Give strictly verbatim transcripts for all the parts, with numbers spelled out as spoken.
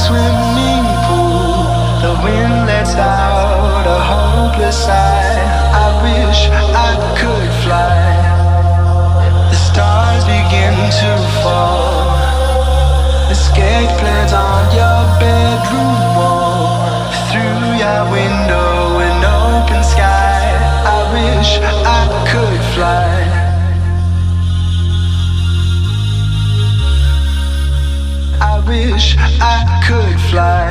swimming pool. The wind lets out a hopeless sigh. I wish I could fly. The stars begin to fall. The skate plans on your bedroom wall. Through your window, an open sky. I wish I could fly. I wish I could fly.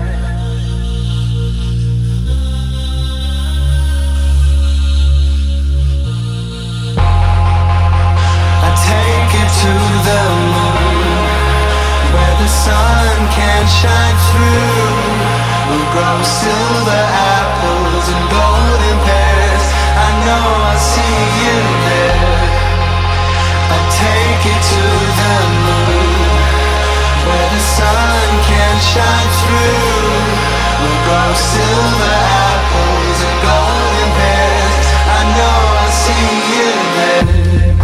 I take it to the moon, where the sun can shine through. We'll grow silver apples and golden pears. I know I'll see you there. I take it to the moon, where the sun can shine through. We'll grow silver apples and golden pears. I know I'll see you there.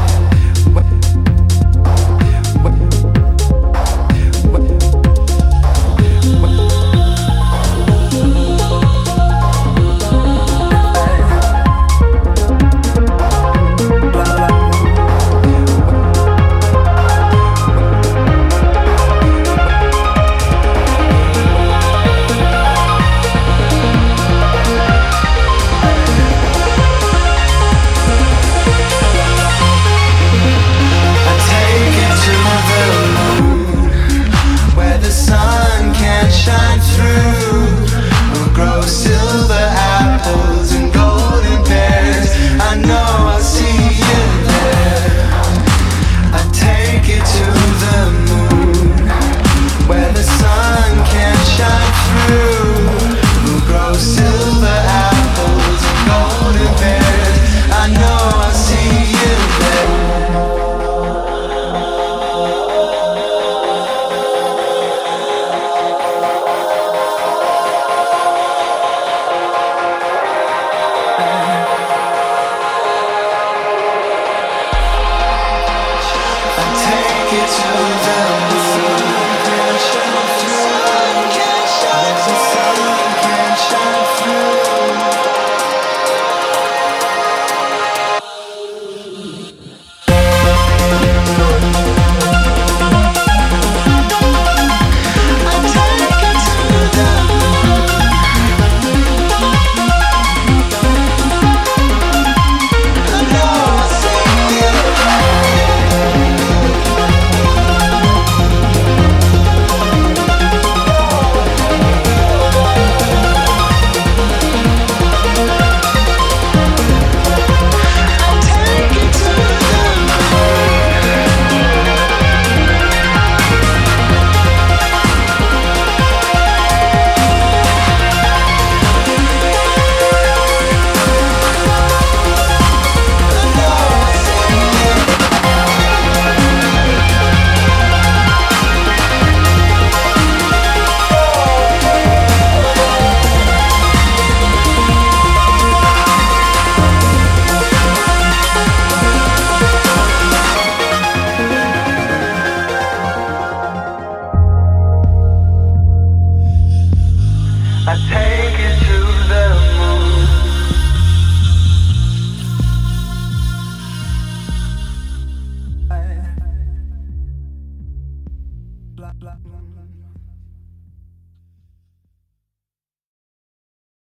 I take it to the moon. Blah, blah, blah.